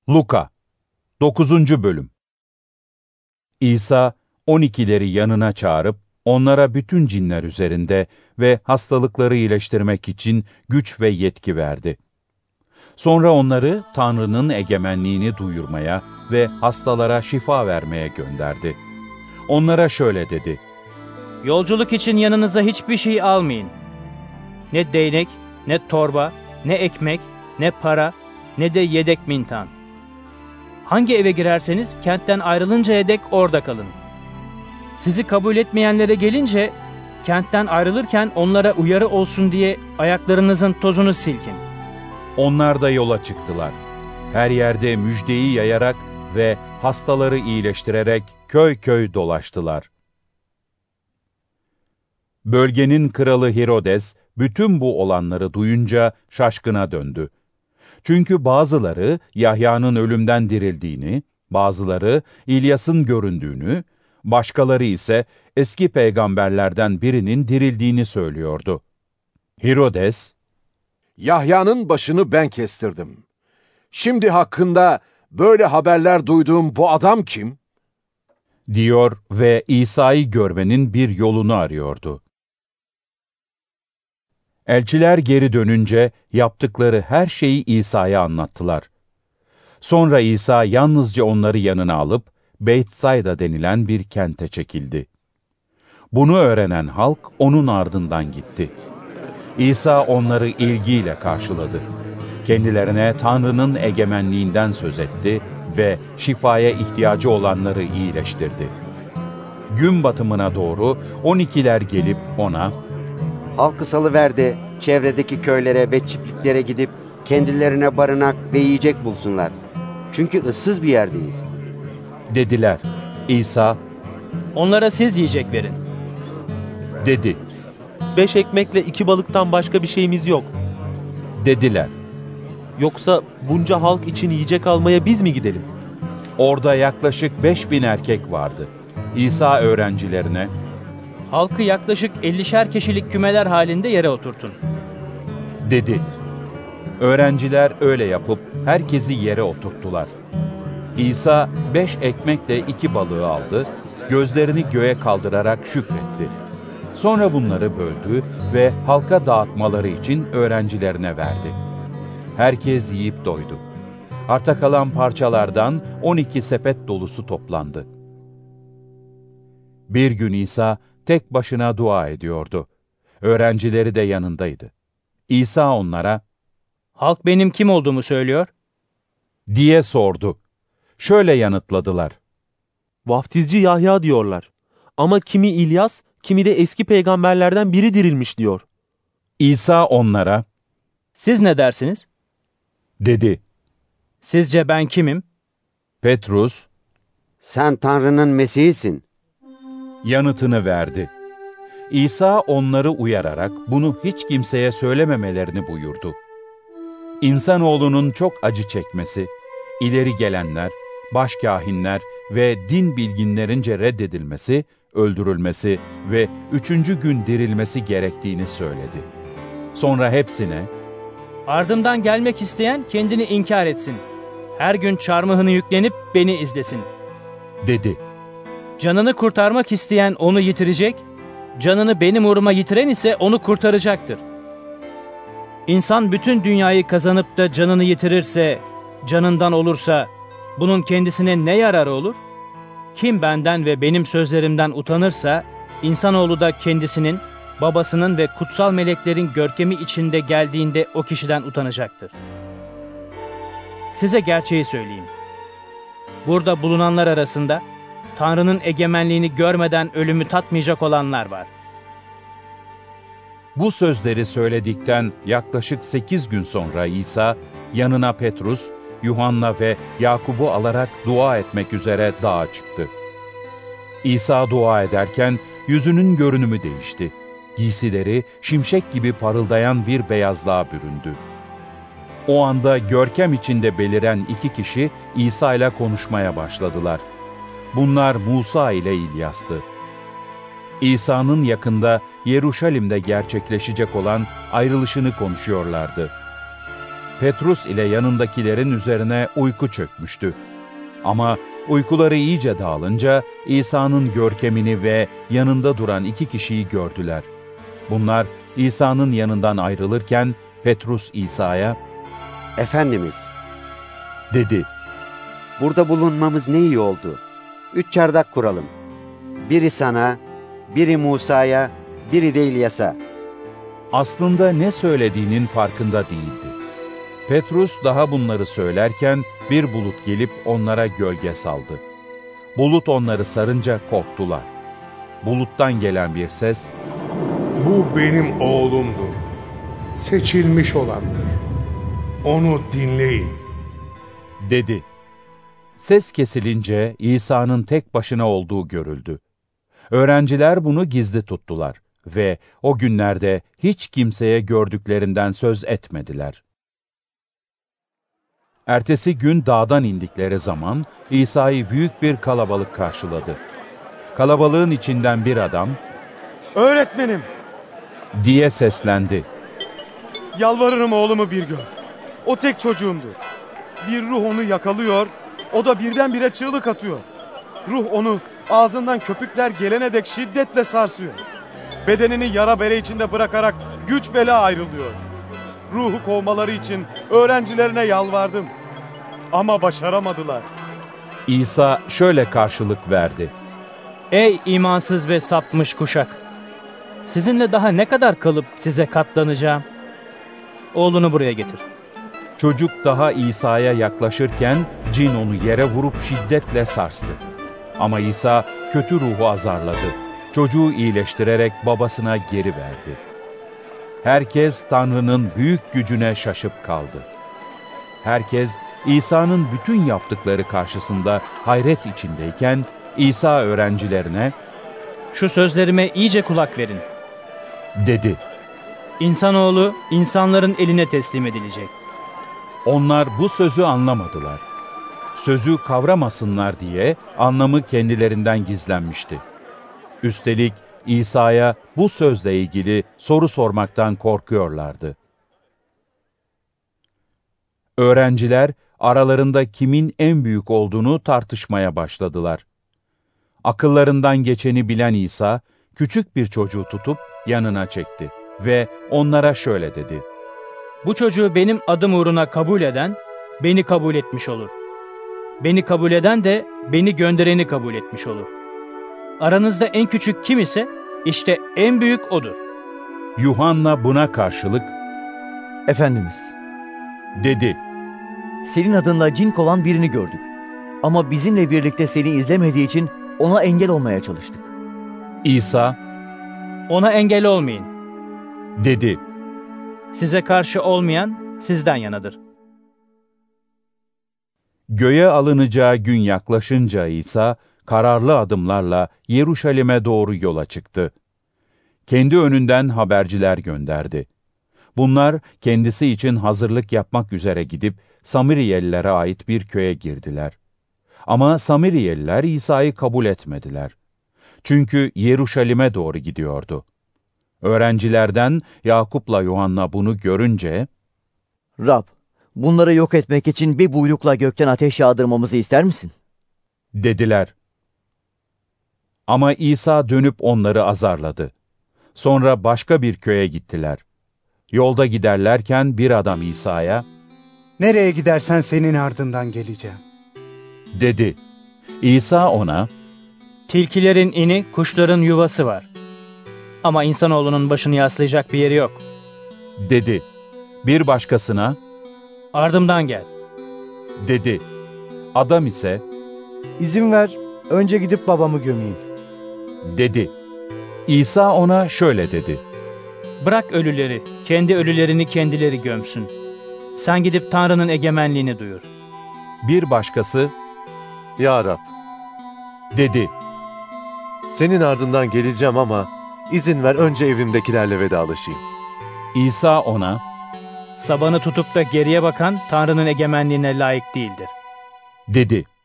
Luka 9. Bölüm. İsa 12'leri yanına çağırıp onlara bütün cinler üzerinde ve hastalıkları iyileştirmek için güç ve yetki verdi. Sonra onları Tanrı'nın egemenliğini duyurmaya ve hastalara şifa vermeye gönderdi. Onlara şöyle dedi: Yolculuk için yanınıza hiçbir şey almayın. Ne değnek, ne torba, ne ekmek, ne para, ne de yedek mintan. Hangi eve girerseniz kentten ayrılıncaya dek orada kalın. Sizi kabul etmeyenlere gelince, kentten ayrılırken onlara uyarı olsun diye ayaklarınızın tozunu silkin. Onlar da yola çıktılar. Her yerde müjdeyi yayarak ve hastaları iyileştirerek köy köy dolaştılar. Bölgenin kralı Herodes, bütün bu olanları duyunca şaşkına döndü. Çünkü bazıları Yahya'nın ölümden dirildiğini, bazıları İlyas'ın göründüğünü, başkaları ise eski peygamberlerden birinin dirildiğini söylüyordu. Herodes, Yahya'nın başını ben kestirdim. Şimdi hakkında böyle haberler duyduğum bu adam kim? diyor ve İsa'yı görmenin bir yolunu arıyordu. Elçiler geri dönünce yaptıkları her şeyi İsa'ya anlattılar. Sonra İsa yalnızca onları yanına alıp Beytsayda denilen bir kente çekildi. Bunu öğrenen halk onun ardından gitti. İsa onları ilgiyle karşıladı. Kendilerine Tanrı'nın egemenliğinden söz etti ve şifaya ihtiyacı olanları iyileştirdi. Gün batımına doğru 12'ler gelip ona, "Halkı salıver de çevredeki köylere ve çiftliklere gidip kendilerine barınak ve yiyecek bulsunlar. Çünkü ıssız bir yerdeyiz," dediler. İsa, Onlara siz yiyecek verin. dedi. 5 ekmekle 2 balıktan başka bir şeyimiz yok. Dediler. Yoksa bunca halk için yiyecek almaya biz mi gidelim? Orada yaklaşık 5000 erkek vardı. İsa öğrencilerine, Halkı yaklaşık 50'şer kişilik kümeler halinde yere oturtun. dedi. Öğrenciler öyle yapıp herkesi yere oturttular. İsa 5 ekmekle 2 balığı aldı, gözlerini göğe kaldırarak şükretti. Sonra bunları böldü ve halka dağıtmaları için öğrencilerine verdi. Herkes yiyip doydu. Arta kalan parçalardan 12 sepet dolusu toplandı. Bir gün İsa tek başına dua ediyordu. Öğrencileri de yanındaydı. İsa onlara, Halk benim kim olduğumu söylüyor. diye sordu. Şöyle yanıtladılar. Vaftizci Yahya diyorlar. Ama kimi İlyas, kimi de eski peygamberlerden biri dirilmiş diyor. İsa onlara, Siz ne dersiniz? dedi. Sizce ben kimim? Petrus "Sen Tanrı'nın Mesih'isin," yanıtını verdi. İsa onları uyararak bunu hiç kimseye söylememelerini buyurdu. İnsanoğlunun çok acı çekmesi, ileri gelenler, başkâhinler ve din bilginlerince reddedilmesi, öldürülmesi ve 3. gün dirilmesi gerektiğini söyledi. Sonra hepsine, Ardımdan gelmek isteyen kendini inkar etsin. Her gün çarmıhını yüklenip beni izlesin. dedi. Canını kurtarmak isteyen onu yitirecek, canını benim uğruma yitiren ise onu kurtaracaktır. İnsan bütün dünyayı kazanıp da canını yitirirse, canından olursa, bunun kendisine ne yararı olur? Kim benden ve benim sözlerimden utanırsa, insanoğlu da kendisinin, babasının ve kutsal meleklerin görkemi içinde geldiğinde o kişiden utanacaktır. Size gerçeği söyleyeyim. Burada bulunanlar arasında, Tanrı'nın egemenliğini görmeden ölümü tatmayacak olanlar var. Bu sözleri söyledikten yaklaşık 8 gün sonra İsa, yanına Petrus, Yuhanna ve Yakub'u alarak dua etmek üzere dağa çıktı. İsa dua ederken yüzünün görünümü değişti. Giysileri şimşek gibi parıldayan bir beyazlığa büründü. O anda görkem içinde beliren 2 kişi İsa ile konuşmaya başladılar. Bunlar Musa ile İlyas'tı. İsa'nın yakında Yeruşalim'de gerçekleşecek olan ayrılışını konuşuyorlardı. Petrus ile yanındakilerin üzerine uyku çökmüştü. Ama uykuları iyice dağılınca İsa'nın görkemini ve yanında duran 2 kişiyi gördüler. Bunlar İsa'nın yanından ayrılırken Petrus İsa'ya, Efendimiz, dedi. burada bulunmamız ne iyi oldu. 3 çardak kuralım. Biri sana, biri Musa'ya, biri de İlyas'a. Aslında ne söylediğinin farkında değildi. Petrus daha bunları söylerken bir bulut gelip onlara gölge saldı. Bulut onları sarınca korktular. Buluttan gelen bir ses, Bu benim oğlumdur. Seçilmiş olandır. Onu dinleyin. dedi. Ses kesilince İsa'nın tek başına olduğu görüldü. Öğrenciler bunu gizli tuttular ve o günlerde hiç kimseye gördüklerinden söz etmediler. Ertesi gün dağdan indikleri zaman İsa'yı büyük bir kalabalık karşıladı. Kalabalığın içinden bir adam, "Öğretmenim, diye seslendi. yalvarırım oğlumu bir gör. O tek çocuğumdur. Bir ruh onu yakalıyor, o da birdenbire çığlık atıyor. Ruh onu ağzından köpükler gelene dek şiddetle sarsıyor. Bedenini yara bere içinde bırakarak güç bela ayrılıyor. Ruhu kovmaları için öğrencilerine yalvardım. Ama başaramadılar." İsa şöyle karşılık verdi. Ey imansız ve sapmış kuşak! Sizinle daha ne kadar kalıp size katlanacağım? Oğlunu buraya getir. Çocuk daha İsa'ya yaklaşırken cin onu yere vurup şiddetle sarstı. Ama İsa kötü ruhu azarladı. Çocuğu iyileştirerek babasına geri verdi. Herkes Tanrı'nın büyük gücüne şaşıp kaldı. Herkes İsa'nın bütün yaptıkları karşısında hayret içindeyken İsa öğrencilerine, Şu sözlerime iyice kulak verin. dedi. İnsanoğlu insanların eline teslim edilecek. Onlar bu sözü anlamadılar. Sözü kavramasınlar diye anlamı kendilerinden gizlenmişti. Üstelik İsa'ya bu sözle ilgili soru sormaktan korkuyorlardı. Öğrenciler aralarında kimin en büyük olduğunu tartışmaya başladılar. Akıllarından geçeni bilen İsa, küçük bir çocuğu tutup yanına çekti ve onlara şöyle dedi. Bu çocuğu benim adım uğruna kabul eden, beni kabul etmiş olur. Beni kabul eden de beni göndereni kabul etmiş olur. Aranızda en küçük kim ise, işte en büyük odur. Yuhanna buna karşılık, Efendimiz, dedi. senin adınla cin kovan birini gördük. Ama bizimle birlikte seni izlemediği için ona engel olmaya çalıştık. İsa, Ona engel olmayın. dedi. Size karşı olmayan sizden yanadır. Göğe alınacağı gün yaklaşınca İsa, kararlı adımlarla Yeruşalim'e doğru yola çıktı. Kendi önünden haberciler gönderdi. Bunlar kendisi için hazırlık yapmak üzere gidip Samiriyelilere ait bir köye girdiler. Ama Samiriyeliler İsa'yı kabul etmediler. Çünkü Yeruşalim'e doğru gidiyordu. Öğrencilerden Yakup'la Yuhanna bunu görünce, Rab, bunları yok etmek için bir buyrukla gökten ateş yağdırmamızı ister misin? dediler. Ama İsa dönüp onları azarladı. Sonra başka bir köye gittiler. Yolda giderlerken bir adam İsa'ya, "Nereye gidersen senin ardından geleceğim." dedi. İsa ona, Tilkilerin ini, kuşların yuvası var. Ama insanoğlunun başını yaslayacak bir yeri yok. dedi. Bir başkasına, Ardımdan gel. dedi. Adam ise, "İzin ver, önce gidip babamı gömeyim." dedi. İsa ona şöyle dedi. Bırak ölüleri, kendi ölülerini kendileri gömsün. Sen gidip Tanrı'nın egemenliğini duyur. Bir başkası, Ya Rab, dedi. senin ardından geleceğim ama izin ver önce evimdekilerle vedalaşayım. İsa ona, Sabanı tutup da geriye bakan Tanrı'nın egemenliğine layık değildir. dedi.